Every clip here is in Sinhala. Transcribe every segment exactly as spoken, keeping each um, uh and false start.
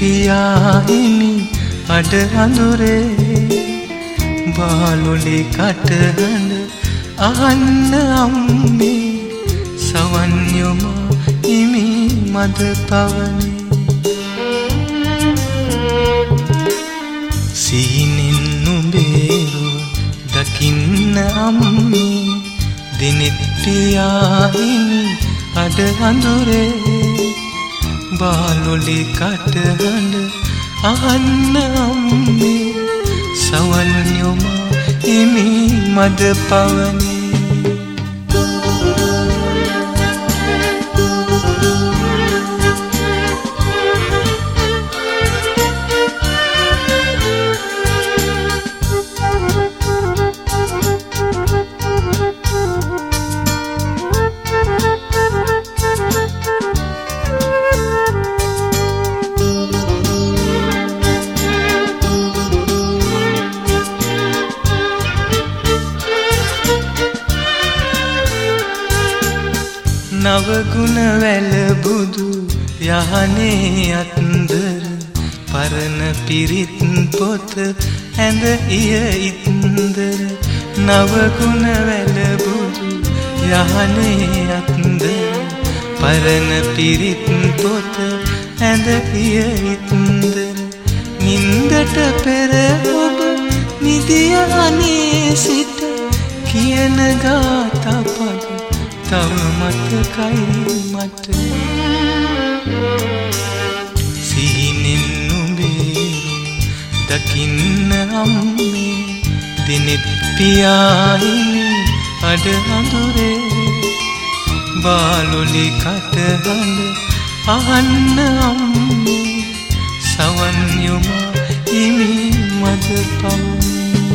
පියාහිමි අඩ අඳුරේ බාලොලේ කටහඬ අහන්න අම්මේ සවන් යොමා හිමි මද පවනේ සීනින් නුඹේරුව දකින්න අම්මේ දිනෙත් පියාහිමි අඩ අඳුරේ බාලොලේ කටහඬ අහන්න අම්මේ සවන් යොමා හිමි මද පවනේ නවගුණ වැල බුදු යහනේ අත්දර පරණ පිරිත් පොත ඇඳ ඉය ඉත්දර නවගුණ වැල බුදු යහනේ අත්දර පරණ පිරිත් පොත ඇඳ ඉය ඉත්දර නින්දට පෙර ඔබ නිදිය අනේ සිට කියන ගාථා පද තව මතකයි මට සීනෙන් නුඹේරුව දකින්න අම්මේ දිනෙත් පියාහිමි අඩ අඳුරේ බාලොලේ කටහඬ අහන්න අම්මේ සවන් යොමා හිමි මද පවනේ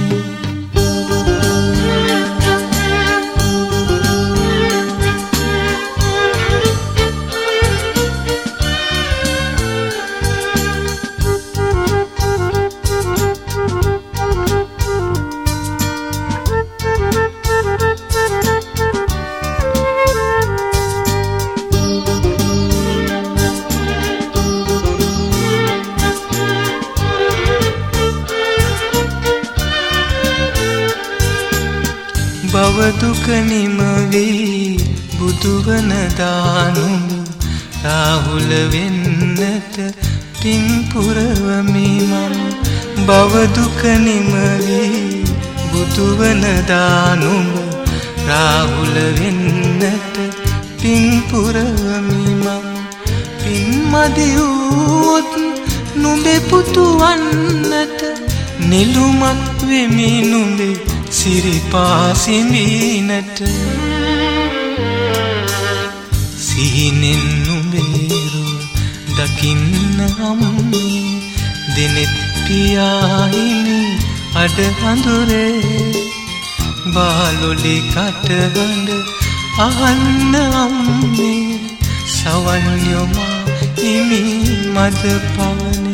භව දුක නිම වී බුදුවන දානුඹ රාහුල වෙන්නට පින් පුරවමි මම භව දුක නිම වී බුදුවන දානුඹ රාහුල වෙන්නට පින් පුරවමි මම පින් මදි වූත් නුඹේ පුතු වන්නට නිලුමක් වෙමි නුඹේ සිරිපා සිඹීනට සීනෙන් නුඹේරුව දකින්න අම්මේ දිනෙත් පියාහිමි අඩ අඳුරේ බාලොලේ කටහඬ අහන්න අම්මේ සවන් යොමා හිමි මද පවනේ